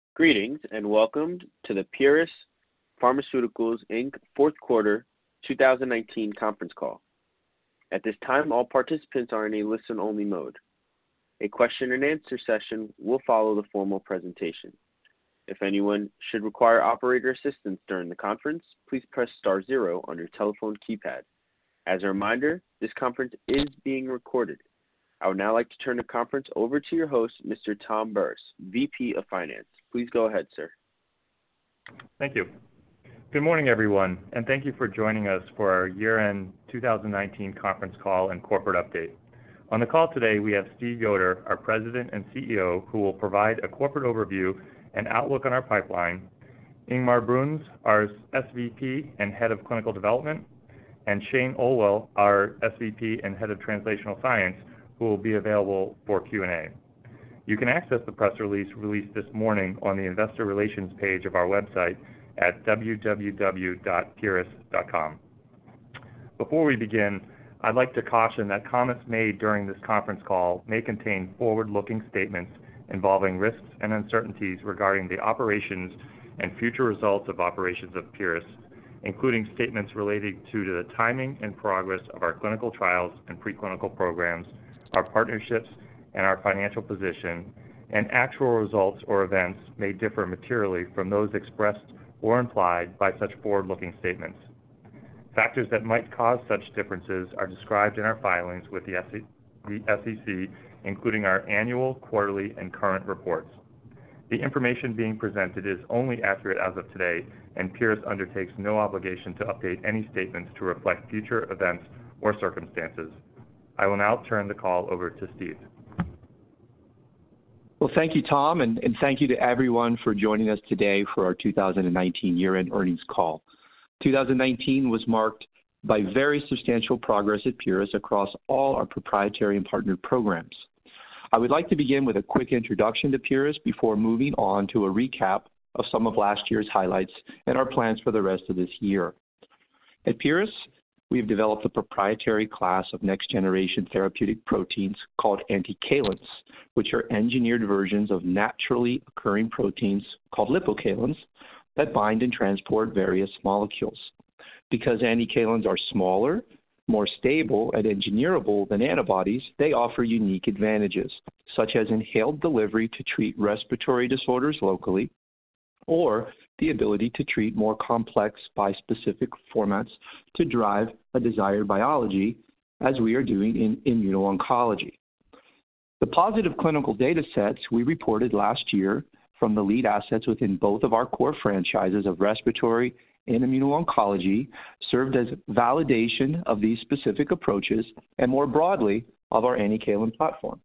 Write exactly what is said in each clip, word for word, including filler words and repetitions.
Greetings and welcome to the Pieris Pharmaceuticals, Incorporated fourth quarter two thousand nineteen conference call. At this time, all participants are in a listen-only mode. A question and answer session will follow the formal presentation. If anyone should require operator assistance during the conference, please press star zero on your telephone keypad. As a reminder, this conference is being recorded. I would now like to turn the conference over to your host, Mister Tom Burris, V P of Finance. Please go ahead, sir. Thank you. Good morning, everyone, and thank you for joining us for our year-end two thousand nineteen conference call and corporate update. On the call today, we have Steve Yoder, our President and C E O, who will provide a corporate overview and outlook on our pipeline, Ingmar Bruns, our S V P and Head of Clinical Development, and Shane Olwell, our S V P and Head of Translational Science, who will be available for Q and A. You can access the press release released this morning on the Investor Relations page of our website at w w w dot pieris dot com. Before we begin, I'd like to caution that comments made during this conference call may contain forward-looking statements involving risks and uncertainties regarding the operations and future results of operations of Pieris, including statements related to the timing and progress of our clinical trials and preclinical programs, our partnerships, and our financial position, and actual results or events may differ materially from those expressed or implied by such forward-looking statements. Factors that might cause such differences are described in our filings with the S E C, including our annual, quarterly, and current reports. The information being presented is only accurate as of today, and Pieris undertakes no obligation to update any statements to reflect future events or circumstances. I will now turn the call over to Steve. Well, thank you, Tom, and, and thank you to everyone for joining us today for our two thousand nineteen year-end earnings call. two thousand nineteen was marked by very substantial progress at Pieris across all our proprietary and partnered programs. I would like to begin with a quick introduction to Pieris before moving on to a recap of some of last year's highlights and our plans for the rest of this year. At Pieris, we have developed a proprietary class of next-generation therapeutic proteins called anticalins, which are engineered versions of naturally occurring proteins called lipocalins that bind and transport various molecules. Because anticalins are smaller, more stable, and engineerable than antibodies, they offer unique advantages, such as inhaled delivery to treat respiratory disorders locally, or the ability to treat more complex bispecific formats to drive a desired biology, as we are doing in immuno-oncology. The positive clinical data sets we reported last year from the lead assets within both of our core franchises of respiratory and immuno-oncology served as validation of these specific approaches and more broadly of our anticalin platform.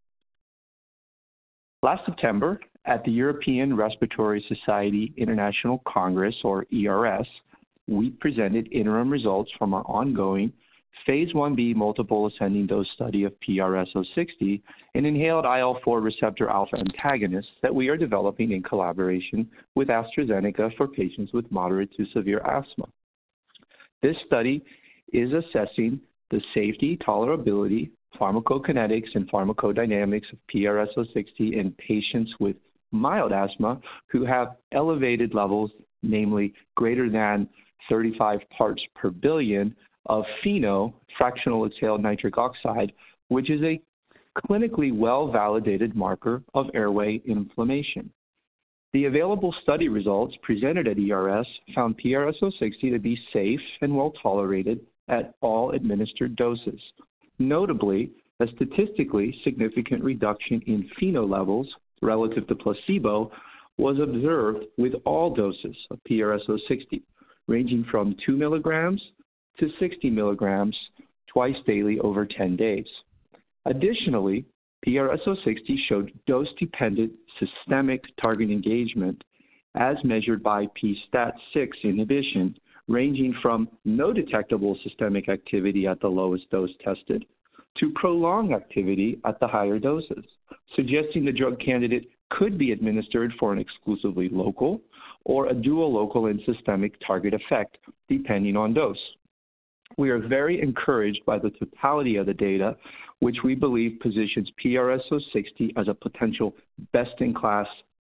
Last September, at the European Respiratory Society International Congress, or E R S, we presented interim results from our ongoing Phase one B multiple ascending dose study of P R S zero sixty, an inhaled I L four receptor alpha antagonist that we are developing in collaboration with AstraZeneca for patients with moderate to severe asthma. This study is assessing the safety, tolerability, pharmacokinetics, and pharmacodynamics of P R S zero sixty in patients with mild asthma who have elevated levels, namely greater than thirty-five parts per billion of FeNO, fractional exhaled nitric oxide, which is a clinically well-validated marker of airway inflammation. The available study results presented at E R S found P R S zero sixty to be safe and well-tolerated at all administered doses. Notably, a statistically significant reduction in FeNO levels relative to placebo was observed with all doses of P R S zero sixty, ranging from two milligrams to sixty milligrams twice daily over ten days. Additionally, P R S zero sixty showed dose-dependent systemic target engagement as measured by p stat six inhibition, ranging from no detectable systemic activity at the lowest dose tested to prolonged activity at the higher doses, suggesting the drug candidate could be administered for an exclusively local or a dual local and systemic target effect, depending on dose. We are very encouraged by the totality of the data, which we believe positions P R S zero sixty as a potential best-in-class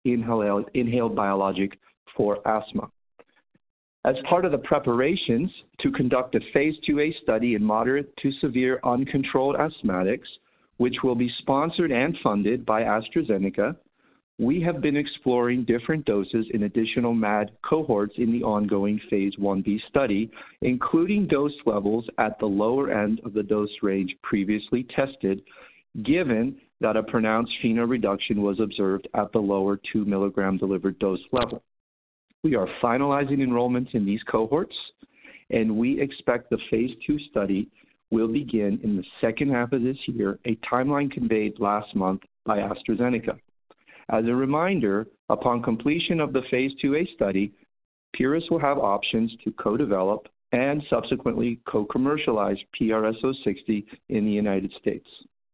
inhaled, inhaled biologic for asthma. As part of the preparations to conduct a phase two A study in moderate to severe uncontrolled asthmatics, which will be sponsored and funded by AstraZeneca, we have been exploring different doses in additional M A D cohorts in the ongoing phase one B study, including dose levels at the lower end of the dose range previously tested, given that a pronounced FeNO reduction was observed at the lower two milligram delivered dose level. We are finalizing enrollments in these cohorts, and we expect the phase two study will begin in the second half of this year, a timeline conveyed last month by AstraZeneca. As a reminder, upon completion of the phase two A study, Pieris will have options to co-develop and subsequently co-commercialize P R S zero sixty in the United States.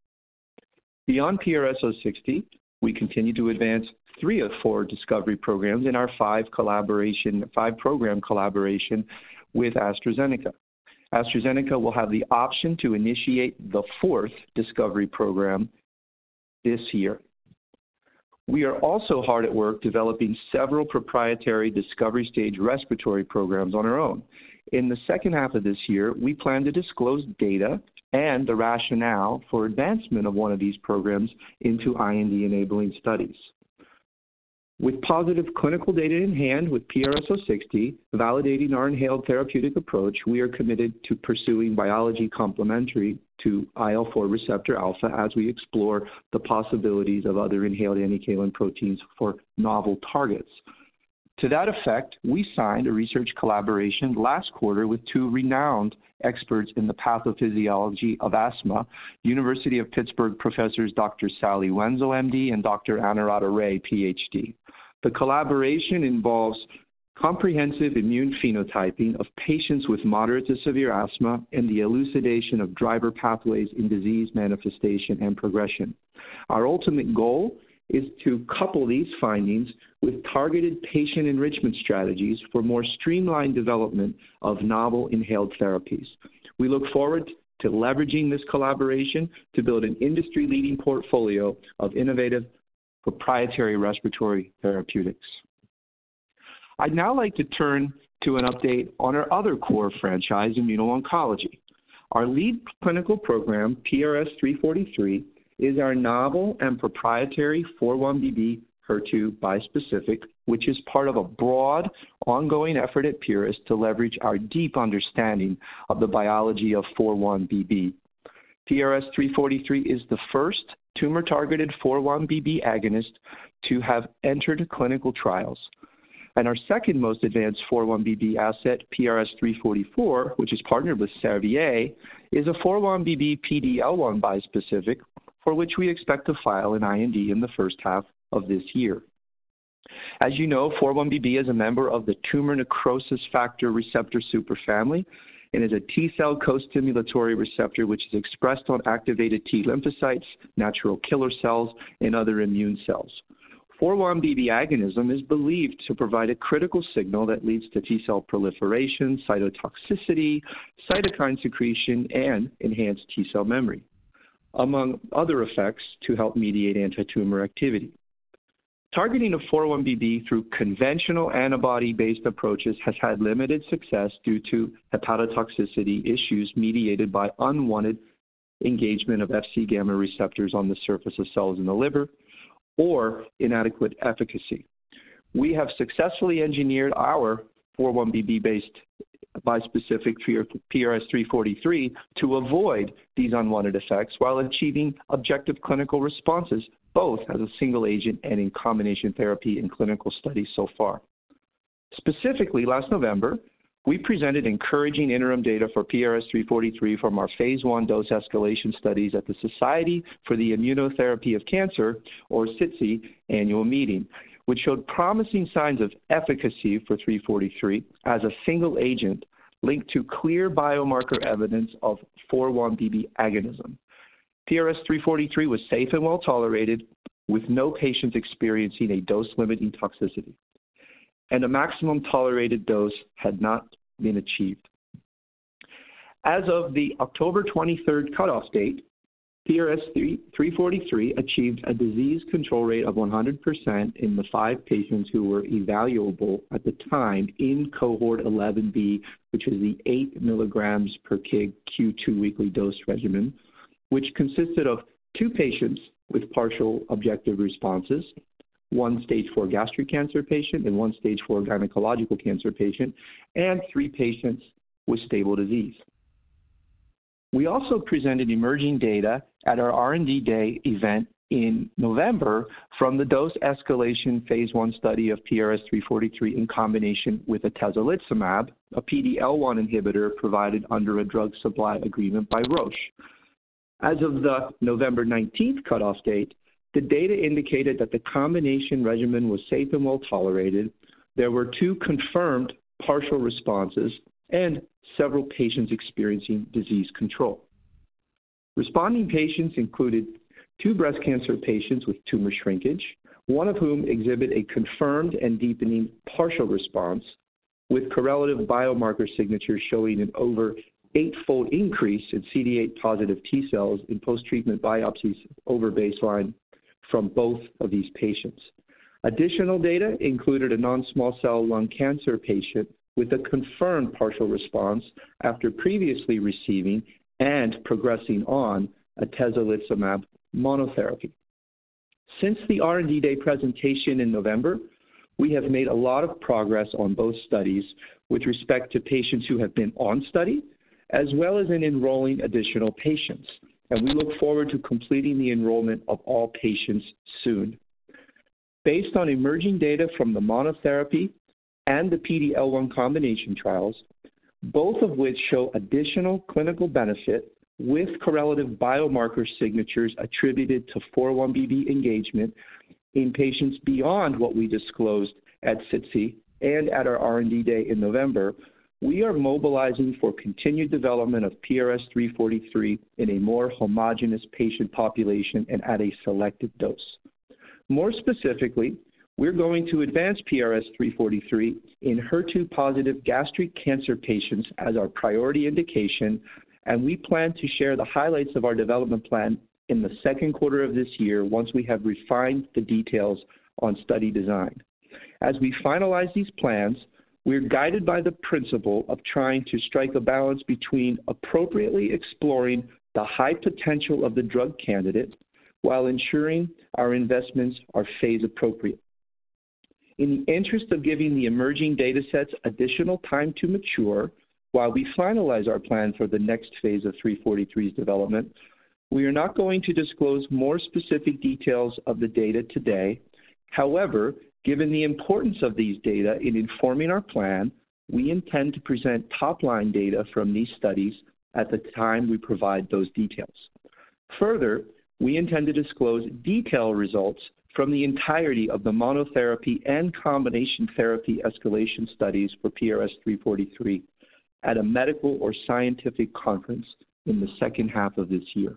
Beyond P R S zero sixty, we continue to advance three of four discovery programs in our five collaboration, five program collaboration with AstraZeneca. AstraZeneca will have the option to initiate the fourth discovery program this year. We are also hard at work developing several proprietary discovery stage respiratory programs on our own. In the second half of this year, we plan to disclose data and the rationale for advancement of one of these programs into I N D-enabling studies. With positive clinical data in hand with P R S zero sixty, validating our inhaled therapeutic approach, we are committed to pursuing biology complementary to I L four receptor alpha as we explore the possibilities of other inhaled anticalin proteins for novel targets. To that effect, we signed a research collaboration last quarter with two renowned experts in the pathophysiology of asthma, University of Pittsburgh professors Doctor Sally Wenzel, M D, and Doctor Anuradha Ray, P H D. The collaboration involves comprehensive immune phenotyping of patients with moderate to severe asthma and the elucidation of driver pathways in disease manifestation and progression. Our ultimate goal is to couple these findings with targeted patient enrichment strategies for more streamlined development of novel inhaled therapies. We look forward to leveraging this collaboration to build an industry-leading portfolio of innovative proprietary respiratory therapeutics. I'd now like to turn to an update on our other core franchise, immuno-oncology. Our lead clinical program, P R S three forty-three, is our novel and proprietary four one B B H E R two bispecific, which is part of a broad, ongoing effort at Pieris to leverage our deep understanding of the biology of four one B B. P R S three forty-three is the first tumor-targeted four one B B agonist to have entered clinical trials. And our second most advanced four one B B asset, P R S three forty-four, which is partnered with Servier, is a four one B B P D L one bispecific for which we expect to file an I N D in the first half of this year. As you know, four one B B is a member of the tumor necrosis factor receptor superfamily and is a T-cell co-stimulatory receptor which is expressed on activated T lymphocytes, natural killer cells, and other immune cells. four one B B agonism is believed to provide a critical signal that leads to T-cell proliferation, cytotoxicity, cytokine secretion, and enhanced T-cell memory, among other effects to help mediate anti-tumor activity. Targeting of four one B B through conventional antibody-based approaches has had limited success due to hepatotoxicity issues mediated by unwanted engagement of F C gamma receptors on the surface of cells in the liver, or inadequate efficacy. We have successfully engineered our four one B B-based bispecific P R S three forty-three to avoid these unwanted effects while achieving objective clinical responses, both as a single agent and in combination therapy in clinical studies so far. Specifically, last November, we presented encouraging interim data for P R S three forty-three from our phase one dose escalation studies at the Society for the Immunotherapy of Cancer, or S I T C, annual meeting, which showed promising signs of efficacy for three forty-three as a single agent linked to clear biomarker evidence of four one B B agonism. P R S three forty-three was safe and well tolerated, with no patients experiencing a dose-limiting toxicity, and a maximum tolerated dose had not been achieved. As of the October twenty-third cutoff date, P R S three forty-three achieved a disease control rate of one hundred percent in the five patients who were evaluable at the time in cohort eleven B, which is the eight milligrams per kg Q two weekly dose regimen, which consisted of two patients with partial objective responses, one stage four gastric cancer patient and one stage four gynecological cancer patient, and three patients with stable disease. We also presented emerging data at our R and D Day event in November from the dose escalation phase one study of P R S three forty-three in combination with atezolizumab, a P D L one inhibitor provided under a drug supply agreement by Roche. As of the November nineteenth cutoff date, the data indicated that the combination regimen was safe and well tolerated. There were two confirmed partial responses and several patients experiencing disease control. Responding patients included two breast cancer patients with tumor shrinkage, one of whom exhibit a confirmed and deepening partial response, with correlative biomarker signatures showing an over eightfold increase in C D eight positive T cells in post-treatment biopsies over baseline from both of these patients. Additional data included a non-small cell lung cancer patient with a confirmed partial response after previously receiving and progressing on atezolizumab monotherapy. Since the R and D Day presentation in November, we have made a lot of progress on both studies with respect to patients who have been on study, as well as in enrolling additional patients. And we look forward to completing the enrollment of all patients soon. Based on emerging data from the monotherapy and the P D L one combination trials, both of which show additional clinical benefit with correlative biomarker signatures attributed to four one B B engagement in patients beyond what we disclosed at SITC and at our R and D Day in November, we are mobilizing for continued development of P R S three forty-three in a more homogeneous patient population and at a selected dose. More specifically, we're going to advance P R S three forty-three in H E R two positive gastric cancer patients as our priority indication, and we plan to share the highlights of our development plan in the second quarter of this year once we have refined the details on study design. As we finalize these plans, we're guided by the principle of trying to strike a balance between appropriately exploring the high potential of the drug candidate while ensuring our investments are phase appropriate. In the interest of giving the emerging data sets additional time to mature while we finalize our plan for the next phase of three forty-three's development, we are not going to disclose more specific details of the data today. However, given the importance of these data in informing our plan, we intend to present top-line data from these studies at the time we provide those details. Further, we intend to disclose detailed results from the entirety of the monotherapy and combination therapy escalation studies for P R S three forty-three at a medical or scientific conference in the second half of this year.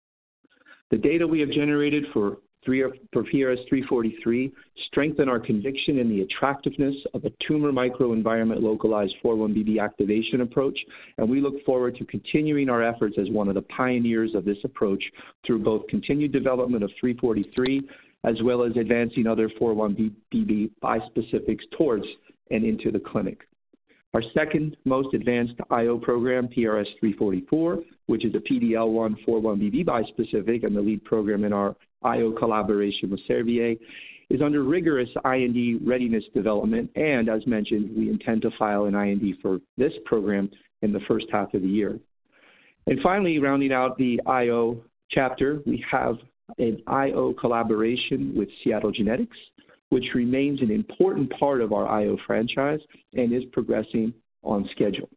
The data we have generated for, for P R S three forty-three strengthen our conviction in the attractiveness of a tumor microenvironment localized four one B B activation approach, and we look forward to continuing our efforts as one of the pioneers of this approach through both continued development of three forty-three as well as advancing other four one B B bispecifics towards and into the clinic. Our second most advanced I O program, P R S three forty-four, which is a P D L one four one B B bispecific and the lead program in our I O collaboration with Servier, is under rigorous I N D readiness development, and as mentioned, we intend to file an I N D for this program in the first half of the year. And finally, rounding out the I O chapter, we have an I O collaboration with Seattle Genetics, which remains an important part of our I O franchise and is progressing on schedule.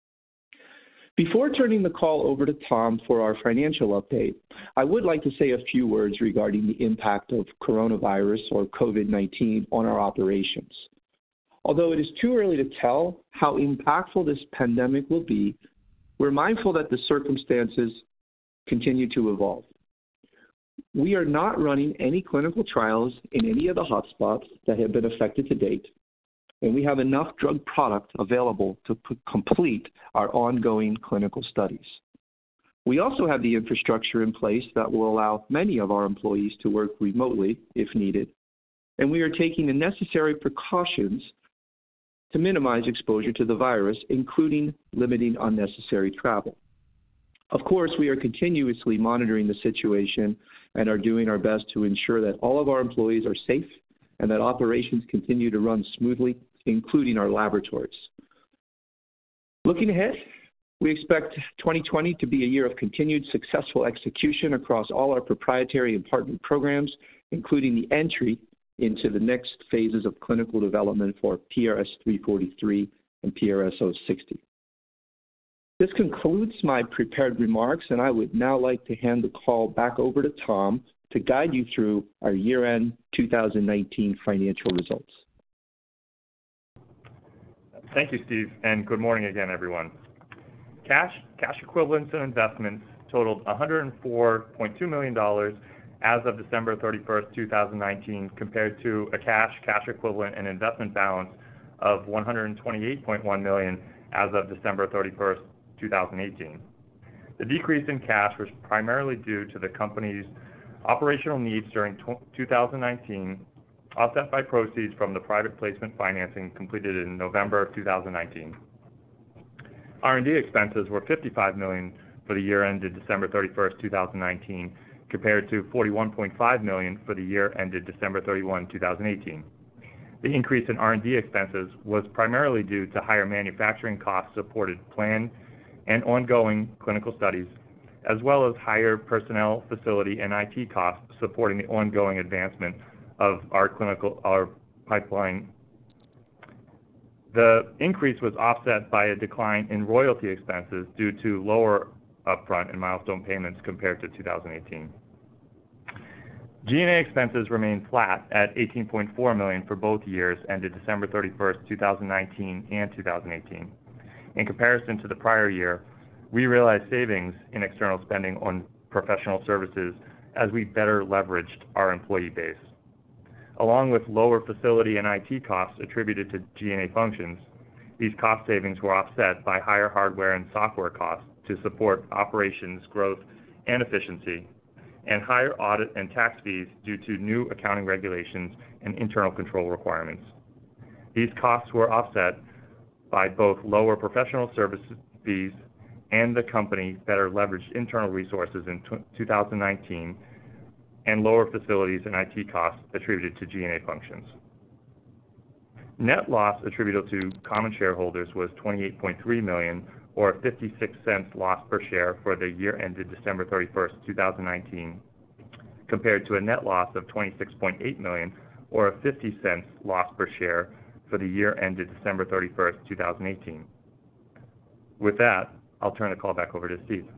Before turning the call over to Tom for our financial update, I would like to say a few words regarding the impact of coronavirus or COVID nineteen on our operations. Although it is too early to tell how impactful this pandemic will be, we're mindful that the circumstances continue to evolve. We are not running any clinical trials in any of the hotspots that have been affected to date, and we have enough drug product available to p- complete our ongoing clinical studies. We also have the infrastructure in place that will allow many of our employees to work remotely if needed, and we are taking the necessary precautions to minimize exposure to the virus, including limiting unnecessary travel. Of course, we are continuously monitoring the situation and are doing our best to ensure that all of our employees are safe and that operations continue to run smoothly, including our laboratories. Looking ahead, we expect twenty twenty to be a year of continued successful execution across all our proprietary and partner programs, including the entry into the next phases of clinical development for P R S three forty-three and P R S zero sixty. This concludes my prepared remarks, and I would now like to hand the call back over to Tom to guide you through our year-end two thousand nineteen financial results. Thank you, Steve, and good morning again, everyone. Cash, cash equivalents, and investments totaled one hundred four point two million dollars as of December thirty-first, two thousand nineteen, compared to a cash, cash equivalent, and investment balance of one hundred twenty-eight point one million dollars as of December thirty-first, two thousand eighteen. The decrease in cash was primarily due to the company's operational needs during two thousand nineteen, offset by proceeds from the private placement financing completed in November of two thousand nineteen. R and D expenses were fifty-five million dollars for the year ended December thirty-first, two thousand nineteen, compared to forty-one point five million dollars for the year ended December thirty-first, two thousand eighteen. The increase in R and D expenses was primarily due to higher manufacturing costs supported planned and ongoing clinical studies, as well as higher personnel, facility, and I T costs supporting the ongoing advancement of our clinical our pipeline. The increase was offset by a decline in royalty expenses due to lower upfront and milestone payments compared to two thousand eighteen. G and A expenses remained flat at eighteen point four million dollars for both years ended December thirty-first, two thousand nineteen and two thousand eighteen. In comparison to the prior year, we realized savings in external spending on professional services as we better leveraged our employee base. Along with lower facility and I T costs attributed to G and A functions, these cost savings were offset by higher hardware and software costs to support operations growth and efficiency, and higher audit and tax fees due to new accounting regulations and internal control requirements. These costs were offset by both lower professional service fees and the company better leveraged internal resources in two thousand nineteen and lower facilities and I T costs attributed to G and A functions. Net loss attributable to common shareholders was twenty-eight point three million dollars or fifty-six cents loss per share for the year ended December thirty-first, two thousand nineteen, compared to a net loss of twenty-six point eight million dollars or a fifty cents loss per share for the year ended December thirty-first, two thousand eighteen. With that, I'll turn the call back over to Steve.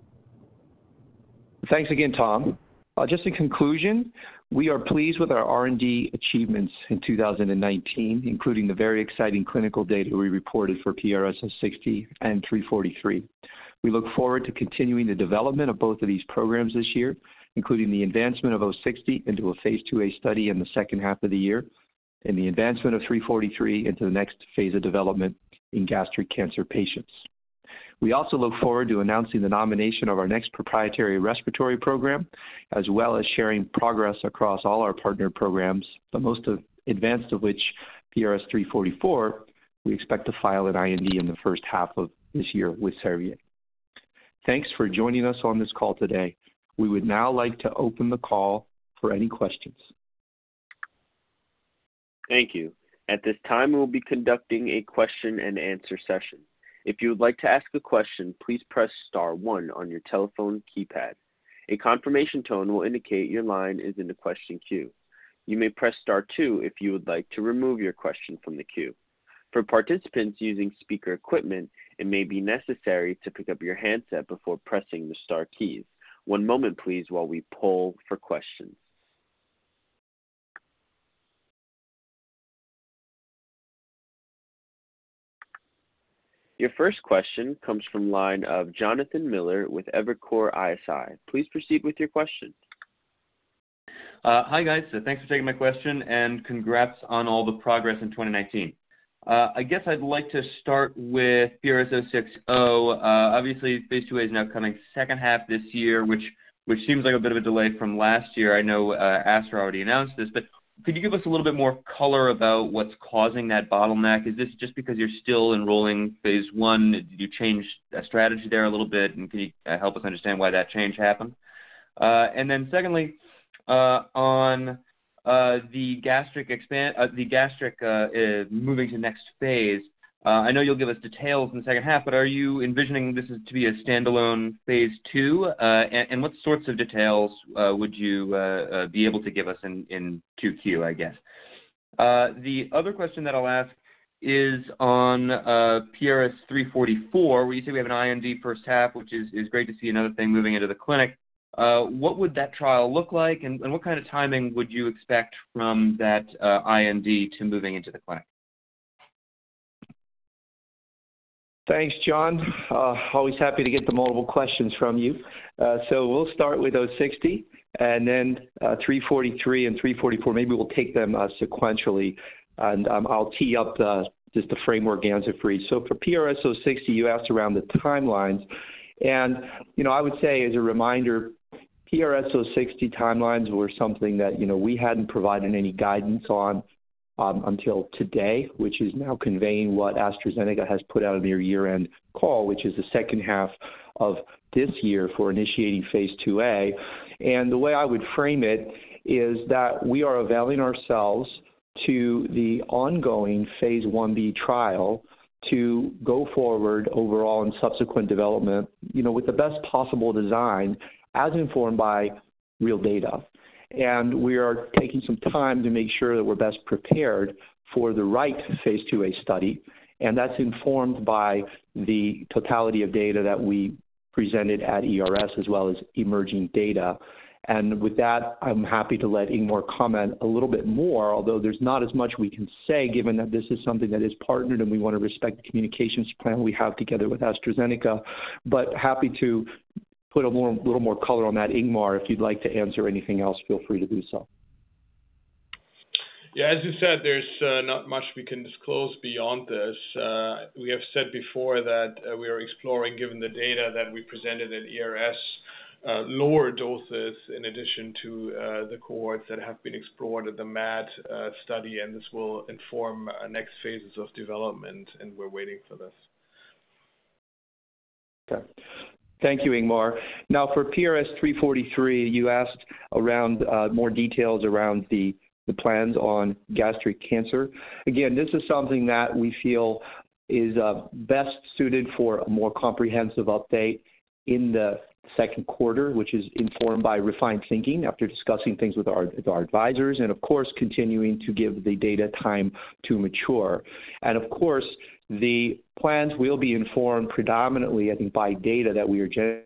Thanks again, Tom. Uh, just in conclusion, we are pleased with our R and D achievements in two thousand nineteen, including the very exciting clinical data we reported for P R S zero sixty and three forty-three. We look forward to continuing the development of both of these programs this year, including the advancement of zero sixty into a phase two A study in the second half of the year, and the advancement of three forty-three into the next phase of development in gastric cancer patients. We also look forward to announcing the nomination of our next proprietary respiratory program, as well as sharing progress across all our partner programs, the most advanced of which, P R S three forty-four, we expect to file an I N D in the first half of this year with Servier. Thanks for joining us on this call today. We would now like to open the call for any questions. Thank you. At this time, we will be conducting a question and answer session. If you would like to ask a question, please press star one on your telephone keypad. A confirmation tone will indicate your line is in the question queue. You may press star two if you would like to remove your question from the queue. For participants using speaker equipment, it may be necessary to pick up your handset before pressing the star keys. One moment, please, while we poll for questions. Your first question comes from line of Jonathan Miller with Evercore I S I. Please proceed with your question. Uh, hi, guys. Uh, thanks for taking my question, and congrats on all the progress in twenty nineteen. Uh, I guess I'd like to start with P R S zero six zero. Uh, obviously, phase two A is now coming second half this year, which which seems like a bit of a delay from last year. I know uh, Astra already announced this, but could you give us a little bit more color about what's causing that bottleneck? Is this just because you're still enrolling phase one? Did you change a strategy there a little bit, and can you uh, help us understand why that change happened? Uh, and then secondly, uh, on uh, the gastric expand, uh, the gastric uh, uh, moving to next phase, uh, I know you'll give us details in the second half, but are you envisioning this is to be a standalone phase two? Uh, and, and what sorts of details uh, would you uh, uh, be able to give us in, in two Q, I guess? Uh, the other question that I'll ask is on uh, P R S three forty-four, where you say we have an I N D first half, which is, is great to see another thing moving into the clinic. Uh, what would that trial look like, and, and what kind of timing would you expect from that uh, I N D to moving into the clinic? Thanks, John. Uh, always happy to get the multiple questions from you. Uh, so we'll start with zero sixty, and then uh, three forty-three and three forty-four. Maybe we'll take them uh, sequentially, and um, I'll tee up the, just the framework answer for each. So for P R S zero sixty, you asked around the timelines. And, you know, I would say as a reminder, P R S zero sixty timelines were something that, you know, we hadn't provided any guidance on um, until today, which is now conveying what AstraZeneca has put out in their year-end call, which is the second half of this year for initiating phase two A. And the way I would frame it is that we are availing ourselves to the ongoing phase one B trial to go forward overall in subsequent development, you know, with the best possible design as informed by real data. And we are taking some time to make sure that we're best prepared for the right phase two A study, and that's informed by the totality of data that we presented at E R S as well as emerging data. And with that, I'm happy to let Ingmar comment a little bit more, although there's not as much we can say given that this is something that is partnered and we want to respect the communications plan we have together with AstraZeneca, but happy to put a more, little more color on that. Ingmar, if you'd like to answer anything else, feel free to do so. Yeah, as you said, there's uh, not much we can disclose beyond this. Uh, we have said before that uh, we are exploring, given the data that we presented at E R S, uh, lower doses in addition to uh, the cohorts that have been explored at the M A D uh, study, and this will inform uh, next phases of development, and we're waiting for this. Okay. Thank you, Ingmar. Now, for P R S three forty-three, you asked around uh, more details around the, the plans on gastric cancer. Again, this is something that we feel is uh, best suited for a more comprehensive update in the second quarter, which is informed by refined thinking after discussing things with our, with our advisors, and of course, continuing to give the data time to mature. And of course, the plans will be informed predominantly, I think, by data that we are generating.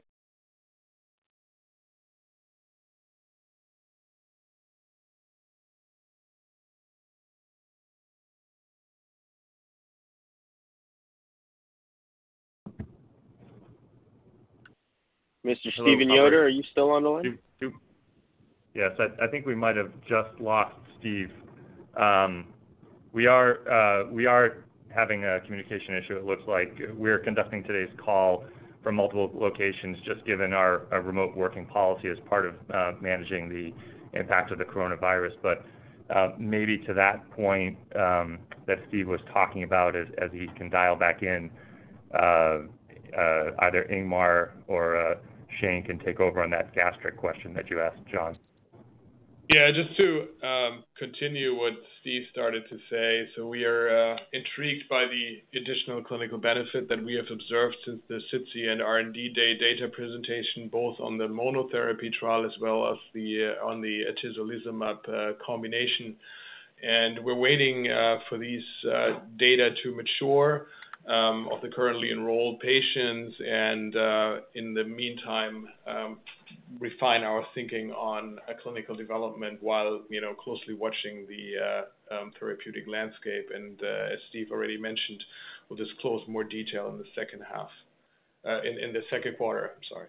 Mister Hello, Stephen Robert. Yoder, are you still on the line? Yes, I, I think we might have just lost Steve. Um, we are uh, we are having a communication issue. It looks like we're conducting today's call from multiple locations, just given our, our remote working policy as part of uh, managing the impact of the coronavirus. But uh, maybe to that point um, that Steve was talking about, as, as he can dial back in, uh, uh, either Ingmar or uh, Shane can take over on that gastric question that you asked, John. Yeah, just to um, continue what Steve started to say, so we are uh, intrigued by the additional clinical benefit that we have observed since the SITC and R and D Day data presentation, both on the monotherapy trial as well as the uh, on the atezolizumab uh, combination. And we're waiting uh, for these uh, data to mature um, of the currently enrolled patients, and uh, in the meantime, um, refine our thinking on a clinical development while, you know, closely watching the uh, um, therapeutic landscape. And uh, as Steve already mentioned, we'll disclose more detail in the second half, uh, in, in the second quarter, I'm sorry.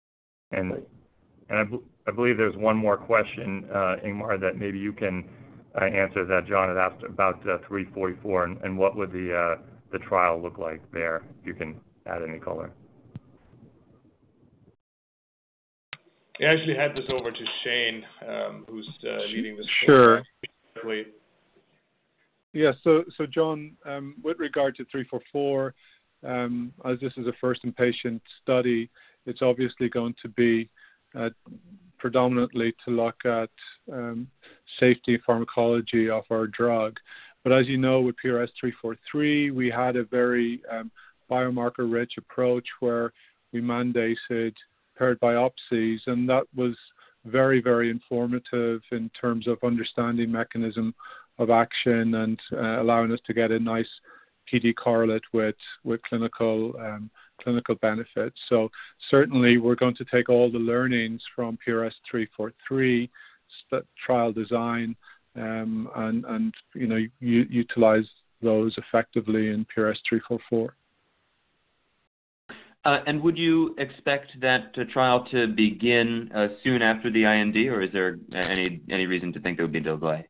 And, and I, b- I believe there's one more question, uh, Ingmar, that maybe you can uh, answer that John had asked about uh, three forty-four and, and what would the uh, the trial look like there. If you can add any color. I actually had this over to Shane, um, who's uh, leading this. Sure. Program. Yeah. So, so John, um, with regard to three forty-four, um, as this is a first in-patient study, it's obviously going to be uh, predominantly to look at um, safety and pharmacology of our drug. But as you know, with P R S three forty-three, we had a very um, biomarker-rich approach where we mandated paired biopsies, and that was very, very informative in terms of understanding mechanism of action and uh, allowing us to get a nice P D correlate with with clinical um, clinical benefits. So certainly, we're going to take all the learnings from P R S three forty-three st- trial design um, and and you know u- utilize those effectively in P R S three forty-four. Uh, and would you expect that uh, trial to begin uh, soon after the I N D, or is there any any reason to think there would be a delay?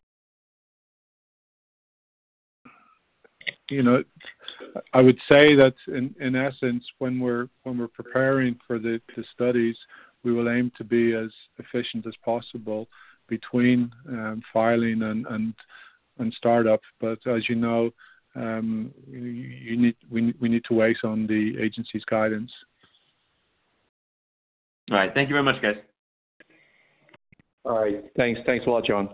You know, I would say that in, in essence, when we're when we're preparing for the, the studies, we will aim to be as efficient as possible between um, filing and, and and startup. But as you know, um, you, you need we we need to wait on the agency's guidance. All right. Thank you very much, guys. All right. Thanks. Thanks a lot, John.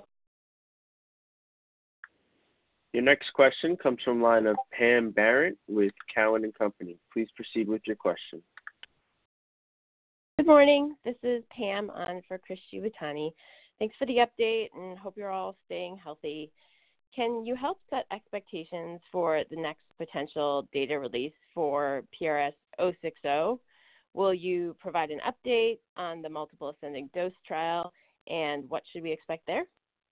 Your next question comes from line of Pam Barrett with Cowen and Company. Please proceed with your question. Good morning. This is Pam on for Chris Shibutani. Thanks for the update and hope you're all staying healthy. Can you help set expectations for the next potential data release for P R S zero six zero? Will you provide an update on the multiple ascending dose trial, and what should we expect there?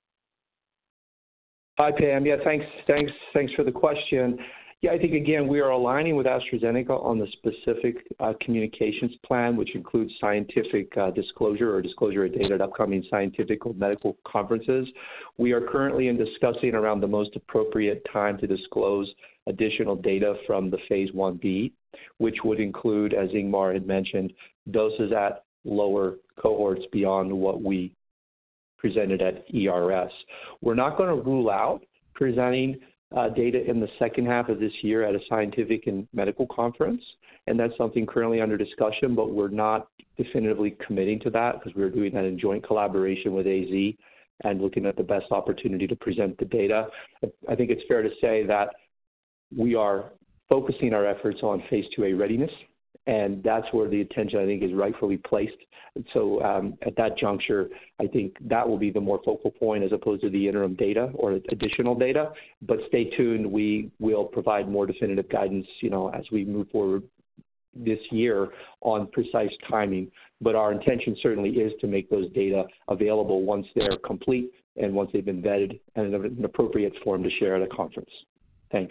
Hi, Pam. Yeah, thanks, thanks, thanks for the question. Yeah, I think, again, we are aligning with AstraZeneca on the specific uh, communications plan, which includes scientific uh, disclosure or disclosure of data at upcoming scientific or medical conferences. We are currently in discussing around the most appropriate time to disclose additional data from the phase one B, which would include, as Ingmar had mentioned, doses at lower cohorts beyond what we presented at E R S. We're not going to rule out presenting uh, data in the second half of this year at a scientific and medical conference, and that's something currently under discussion, but we're not definitively committing to that because we're doing that in joint collaboration with A Z and looking at the best opportunity to present the data. I think it's fair to say that we are focusing our efforts on phase two A readiness, and that's where the attention, I think, is rightfully placed. And so um, at that juncture, I think that will be the more focal point as opposed to the interim data or additional data. But stay tuned. We will provide more definitive guidance, you know, as we move forward this year on precise timing. But our intention certainly is to make those data available once they're complete and once they've been vetted and in an appropriate form to share at a conference. Thanks.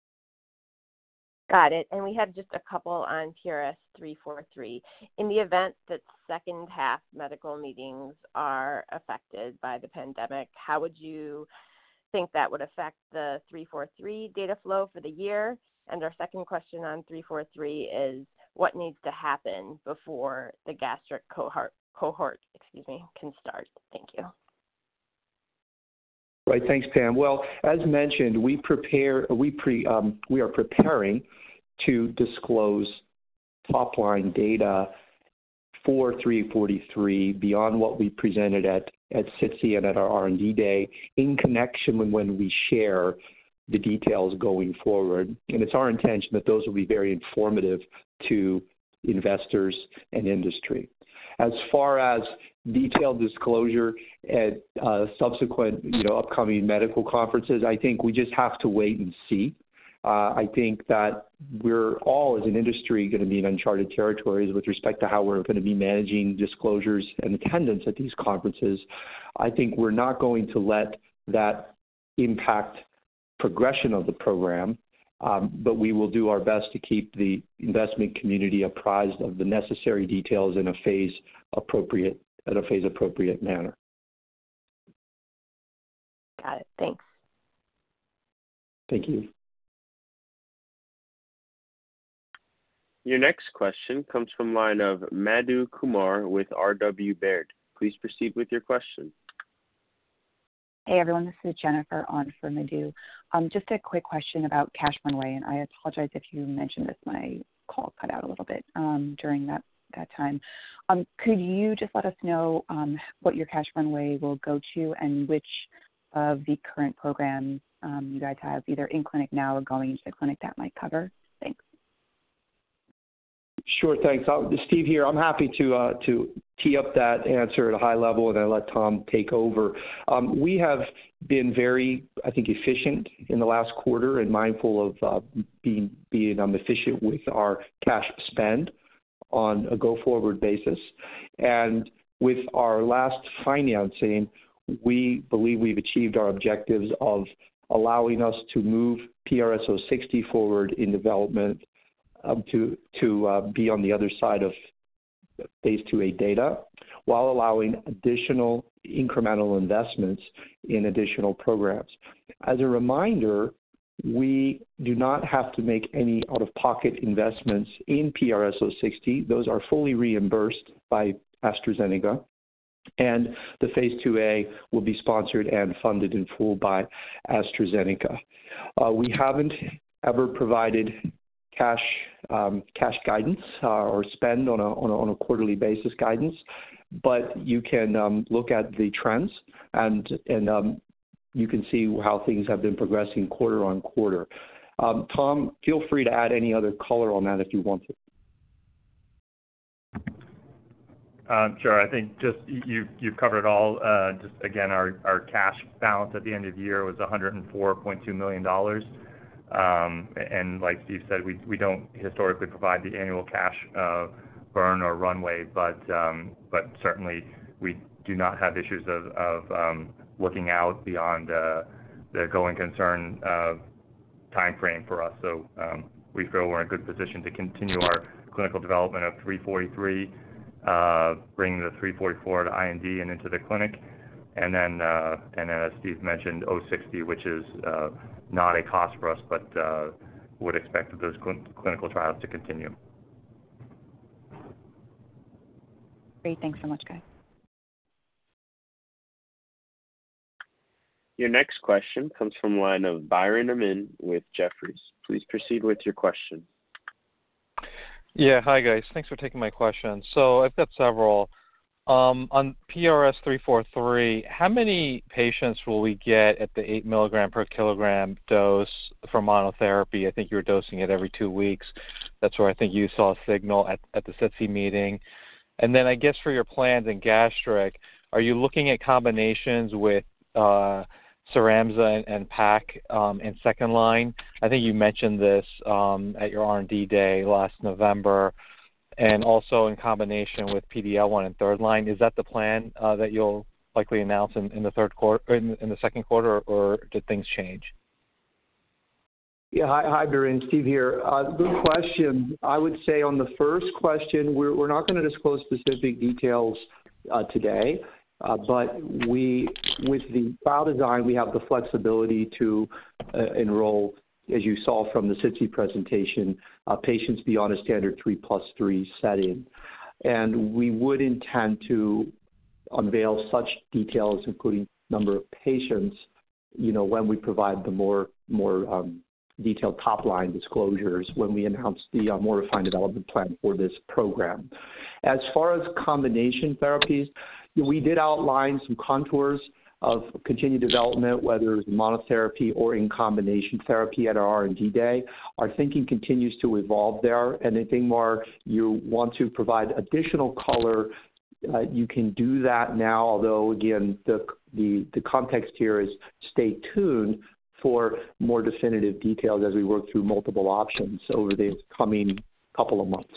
Got it. And we have just a couple on P R S three forty-three. In the event that second half medical meetings are affected by the pandemic, how would you think that would affect the three forty-three data flow for the year? And our second question on three forty-three is what needs to happen before the gastric cohort, cohort excuse me, can start? Thank you. Right. Thanks, Pam. Well, as mentioned, we prepare, we pre, um, we are preparing to disclose top-line data for three forty-three beyond what we presented at at SITC and at our R and D day in connection with when we share the details going forward. And it's our intention that those will be very informative to investors and industry. As far as detailed disclosure at uh, subsequent, you know, upcoming medical conferences, I think we just have to wait and see. Uh, I think that we're all, as an industry, going to be in uncharted territories with respect to how we're going to be managing disclosures and attendance at these conferences. I think we're not going to let that impact progression of the program, um, but we will do our best to keep the investment community apprised of the necessary details in a phase appropriate, at a phase appropriate manner. Got it. Thanks. Thank you. Your next question comes from line of Madhu Kumar with R W Baird. Please proceed with your question. Hey, everyone. This is Jennifer on for Madhu. Um, just a quick question about cash runway, and I apologize if you mentioned this. My call cut out a little bit um, during that, that time. Um, could you just let us know um, what your cash runway will go to and which of the current programs um, you guys have either in clinic now or going into the clinic that might cover? Thanks. Sure, thanks. I'll, Steve here. I'm happy to uh, to tee up that answer at a high level and then let Tom take over. Um, we have been very, I think, efficient in the last quarter and mindful of uh, being being um, efficient with our cash spend on a go-forward basis. And with our last financing, we believe we've achieved our objectives of allowing us to move P R S zero sixty forward in development um, to, to uh, be on the other side of phase two A data, while allowing additional incremental investments in additional programs. As a reminder, we do not have to make any out-of-pocket investments in P R S zero sixty. Those are fully reimbursed by AstraZeneca. And the phase two A will be sponsored and funded in full by AstraZeneca. Uh, we haven't ever provided cash um, cash guidance uh, or spend on a, on a on a quarterly basis guidance, but you can um, look at the trends and and um, you can see how things have been progressing quarter on quarter. Um, Tom, feel free to add any other color on that if you want to. Um, sure. I think just you, you've covered it all. Uh, just again, our, our cash balance at the end of the year was one hundred four point two million dollars. Um, and like Steve said, we, we don't historically provide the annual cash uh, burn or runway, but um, but certainly we do not have issues of, of um, looking out beyond uh, the going concern uh, time frame for us. So um, we feel we're in a good position to continue our clinical development of three forty-three. Uh, bringing the three forty-four to I N D and into the clinic, and then uh, and then as Steve mentioned, zero sixty, which is uh, not a cost for us, but uh, would expect those cl- clinical trials to continue. Great, thanks so much, guys. Your next question comes from the line of Byron Amin with Jefferies. Please proceed with your question. Yeah, hi guys. Thanks for taking my question. So I've got several. Um, on P R S three forty-three, how many patients will we get at the eight milligram per kilogram dose for monotherapy? I think you were dosing it every two weeks. That's where I think you saw a signal at, at the SITC meeting. And then I guess for your plans in gastric, are you looking at combinations with uh, Cyramza and, and P A C um, in second line? I think you mentioned this um, at your R and D day last November, and also in combination with P D L one in third line. Is that the plan uh, that you'll likely announce in, in the third quarter, in, in the second quarter, or, or did things change? Yeah, hi, hi, Byron. Steve here. Uh, good question. I would say on the first question, we're, we're not going to disclose specific details uh, today. Uh, but we, with the trial design, we have the flexibility to uh, enroll, as you saw from the SITC presentation, uh, patients beyond a standard three plus three setting. And we would intend to unveil such details, including number of patients, you know, when we provide the more, more um, detailed top-line disclosures when we announce the uh, more refined development plan for this program. As far as combination therapies, we did outline some contours of continued development, whether it's monotherapy or in combination therapy at our R and D day. Our thinking continues to evolve there. Anything more you want to provide additional color, uh, you can do that now, although, again, the, the, the context here is stay tuned for more definitive details as we work through multiple options over the coming couple of months.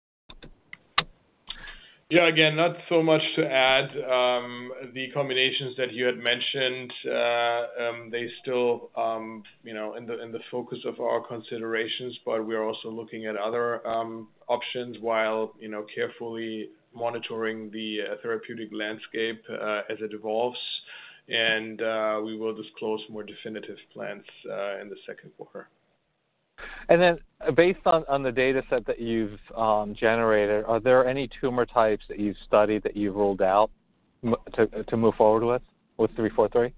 Yeah, again, not so much to add. Um, the combinations that you had mentioned, uh, um, they still, um, you know, in the in the focus of our considerations. But we're also looking at other um, options while, you know, carefully monitoring the uh, therapeutic landscape uh, as it evolves. and uh, we will disclose more definitive plans uh, in the second quarter. And then, uh, based on, on the data set that you've um, generated, are there any tumor types that you've studied that you've ruled out m- to to move forward with with three forty-three?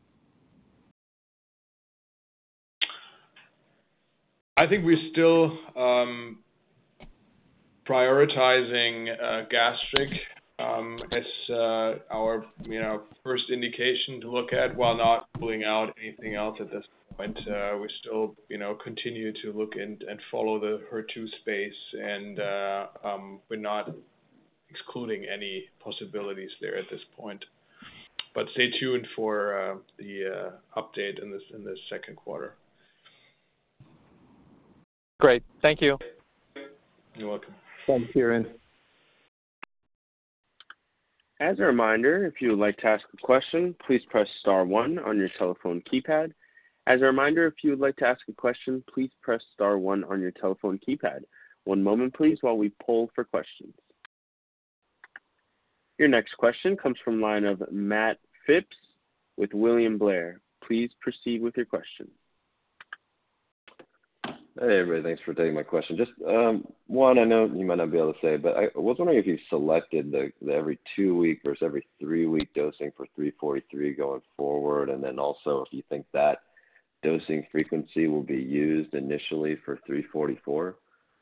I think we're still um, prioritizing uh, gastric um, as uh, our you know first indication to look at, while not ruling out anything else at this point. Uh, we still you know continue to look in, and follow the H E R two space, and uh, um, we're not excluding any possibilities there at this point. But stay tuned for uh, the uh, update in this in this second quarter. Great. Thank you. You're welcome. Thanks, Kieran. As a reminder, if you would like to ask a question, please press star one on your telephone keypad. As a reminder, if you would like to ask a question, please press star one on your telephone keypad. One moment, please, while we poll for questions. Your next question comes from the line of Matt Phipps with William Blair. Please proceed with your question. Hey, everybody. Thanks for taking my question. Just um, one, I know you might not be able to say, but I was wondering if you selected the, the every two-week versus every three-week dosing for three forty-three going forward, and then also if you think that dosing frequency will be used initially for three forty-four.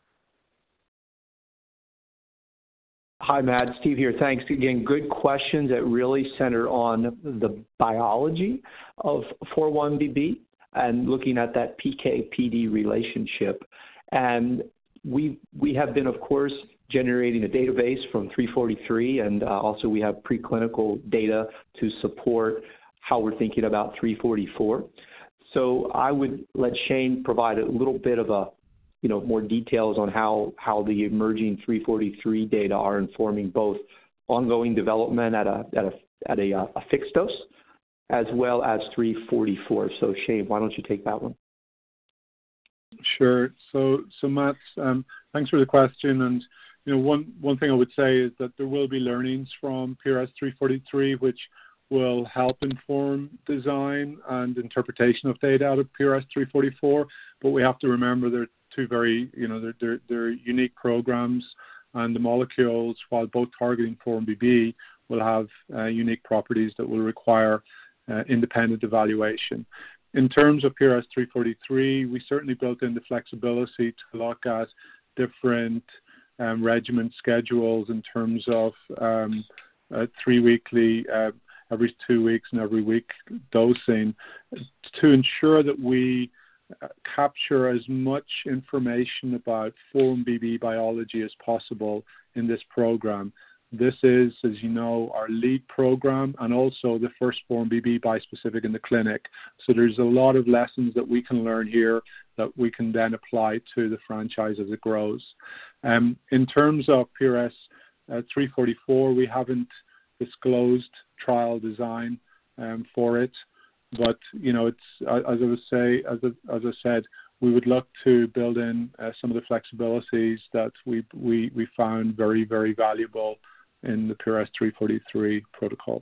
Hi, Matt. Steve here. Thanks. Again, good questions that really center on the biology of four one B B and looking at that P K P D relationship. And we we have been, of course, generating a database from three forty-three, and uh, also we have preclinical data to support how we're thinking about three forty-four. So I would let Shane provide a little bit of a you know, more details on how, how the emerging three forty-three data are informing both ongoing development at a at a at a, a fixed dose, as well as three forty-four. So Shane, why don't you take that one? Sure. So so Matt, um, thanks for the question. And you know, one one thing I would say is that there will be learnings from P R S three forty-three, which will help inform design and interpretation of data out of P R S three forty-four. But we have to remember they're two very, you know, they're, they're, they're unique programs, and the molecules, while both targeting four one B B, will have uh, unique properties that will require uh, independent evaluation. In terms of P R S three forty-three, we certainly built in the flexibility to look at different um, regimen schedules in terms of um, uh, three weekly, uh, every two weeks and every week dosing to ensure that we uh, capture as much information about four one B B biology as possible in this program. This is, as you know, our lead program and also the first four one B B bispecific in the clinic. So there's a lot of lessons that we can learn here that we can then apply to the franchise as it grows. Um, in terms of P R S uh, three forty-four, we haven't disclosed trial design um, for it, but you know, it's as I would say, as I, as I said, we would look to build in uh, some of the flexibilities that we we we found very very valuable in the P R S three forty-three protocol.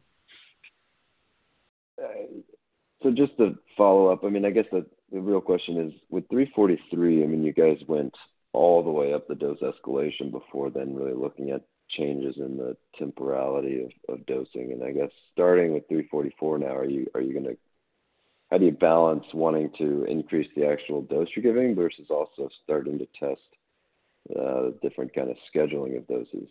Uh, so just to follow up, I mean, I guess the, the real question is with three forty-three. I mean, you guys went all the way up the dose escalation before then really looking at changes in the temporality of, of dosing. And I guess starting with three forty-four now, are you are you going to, how do you balance wanting to increase the actual dose you're giving versus also starting to test uh, different kind of scheduling of doses?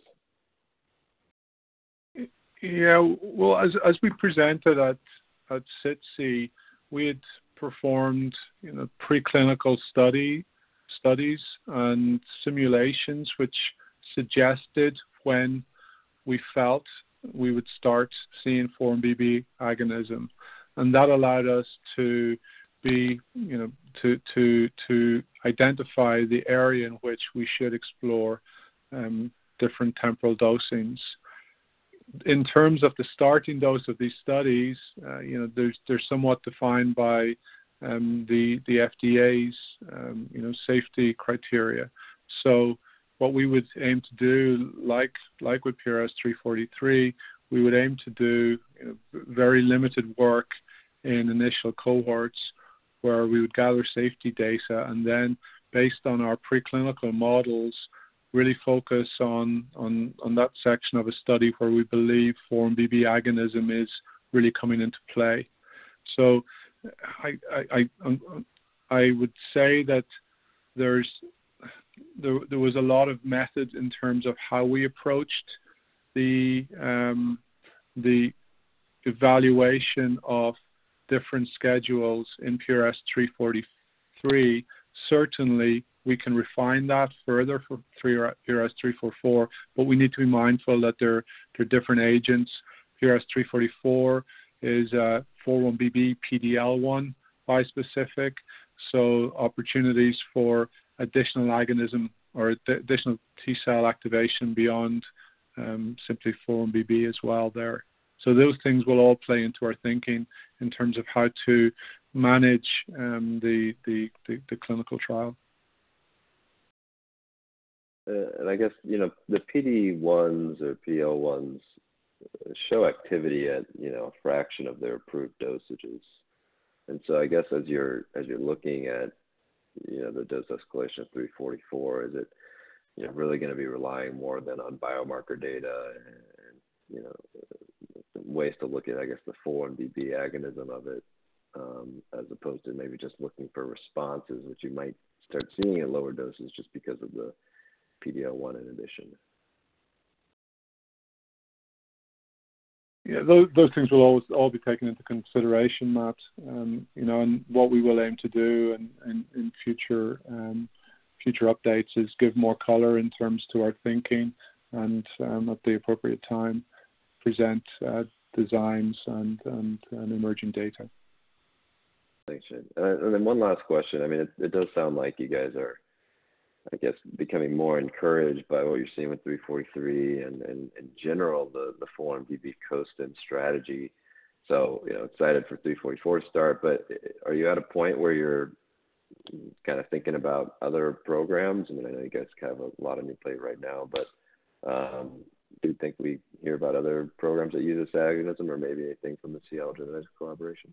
Yeah, well, as as we presented at at SITC, we had performed you know preclinical study studies and simulations which suggested when we felt we would start seeing four one B B agonism, and that allowed us to be you know to to to identify the area in which we should explore um, different temporal dosings. In terms of the starting dose of these studies, uh, you know, there's they're somewhat defined by um, the the F D A's um, you know safety criteria. So what we would aim to do, like like with P R S three forty-three, we would aim to do you know, very limited work in initial cohorts where we would gather safety data and then, based on our preclinical models, really focus on, on, on that section of a study where we believe four one B B agonism is really coming into play. So I, I, I, I would say that there's there, there was a lot of methods in terms of how we approached the um, the evaluation of different schedules in P R S three forty-three. Certainly, we can refine that further for P R S three forty-four, but we need to be mindful that there, there are different agents. P R S three forty-four is a four one B B P D L one bispecific, so opportunities for additional agonism or ad- additional T-cell activation beyond um, simply four one B B as well there. So those things will all play into our thinking in terms of how to manage um, the, the, the, the clinical trial. Uh, and I guess, you know, the P D ones or P D L ones show activity at, you know, a fraction of their approved dosages. And so I guess as you're as you're looking at, you know, the dose escalation of three forty-four, is it, you know, really going to be relying more than on biomarker data and, you know, ways to look at, I guess, the four one B B agonism of it, um, as opposed to maybe just looking for responses, which you might start seeing at lower doses just because of the P D L one inhibition? Yeah, those, those things will always all be taken into consideration, Matt. Um, you know, and what we will aim to do in, in, in future um, future updates is give more color in terms to our thinking, and um, at the appropriate time present uh, designs and, and, and emerging data. Thanks, Shane. Uh, and then one last question. I mean, it, it does sound like you guys are, I guess, becoming more encouraged by what you're seeing with three forty-three and, and in general, the, the four one B B co-stim strategy. So, you know, excited for three forty-four to start, but are you at a point where you're kind of thinking about other programs? I mean, I know you guys have a lot on your plate right now, but um, do you think we hear about other programs that use this agonism, or maybe anything from the Seattle Genetics collaboration?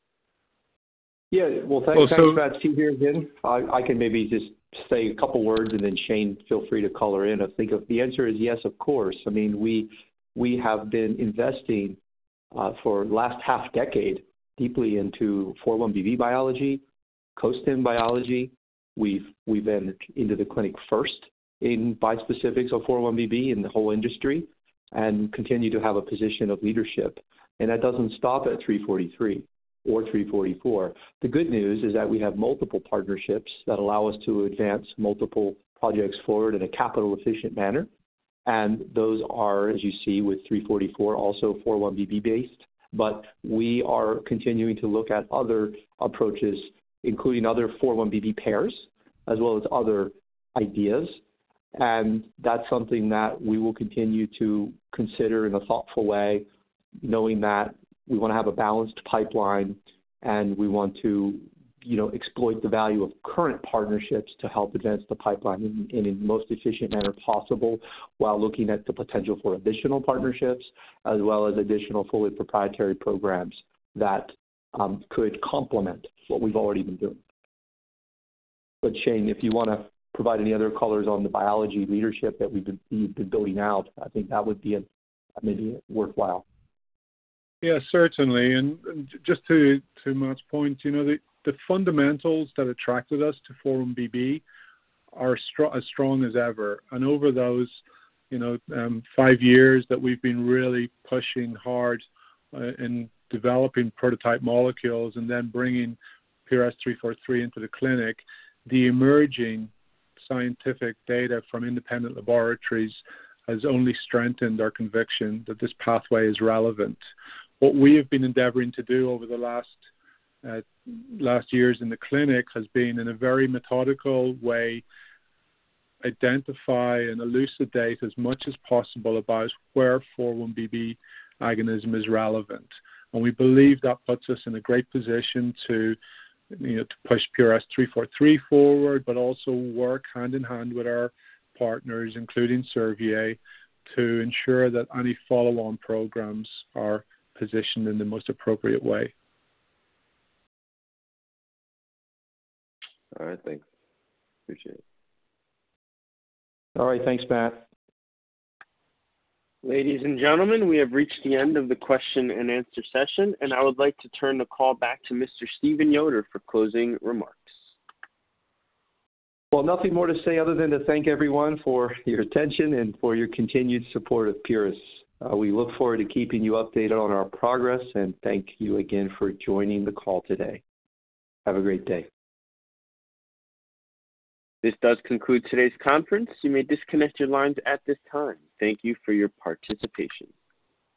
Yeah, well, thanks, well, thanks so, Matt. Steve here again. I, I can maybe just say a couple words, and then Shane, feel free to color in. I think of, the answer is yes, of course. I mean, we we have been investing uh, for the last half decade deeply into four one B B biology, co-stim biology. We've we've been into the clinic first in bispecifics of four one B B in the whole industry, and continue to have a position of leadership. And that doesn't stop at three forty-three. Or three forty-four. The good news is that we have multiple partnerships that allow us to advance multiple projects forward in a capital efficient manner. And those are, as you see with three forty-four, also four one B B based. But we are continuing to look at other approaches, including other four one B B pairs, as well as other ideas. And that's something that we will continue to consider in a thoughtful way, knowing that we want to have a balanced pipeline, and we want to, you know, exploit the value of current partnerships to help advance the pipeline in, in the most efficient manner possible, while looking at the potential for additional partnerships, as well as additional fully proprietary programs that um, could complement what we've already been doing. But Shane, if you want to provide any other colors on the biology leadership that we've been, we've been building out, I think that would be a, maybe worthwhile. Yeah, certainly. And just to, to Matt's point, you know, the, the fundamentals that attracted us to four one B B are str- as strong as ever. And over those, you know, um, five years that we've been really pushing hard uh, in developing prototype molecules and then bringing P R S three forty-three into the clinic, the emerging scientific data from independent laboratories has only strengthened our conviction that this pathway is relevant. What we have been endeavoring to do over the last uh, last years in the clinic has been, in a very methodical way, identify and elucidate as much as possible about where four one B B agonism is relevant. And we believe that puts us in a great position to, you know, to push P R S three forty-three forward, but also work hand in hand with our partners, including Servier, to ensure that any follow-on programs are positioned in the most appropriate way. All right, thanks. Appreciate it. All right, thanks, Matt. Ladies and gentlemen, we have reached the end of the question and answer session, and I would like to turn the call back to Mister Stephen Yoder for closing remarks. Well, nothing more to say other than to thank everyone for your attention and for your continued support of Pieris. Uh, we look forward to keeping you updated on our progress, and thank you again for joining the call today. Have a great day. This does conclude today's conference. You may disconnect your lines at this time. Thank you for your participation.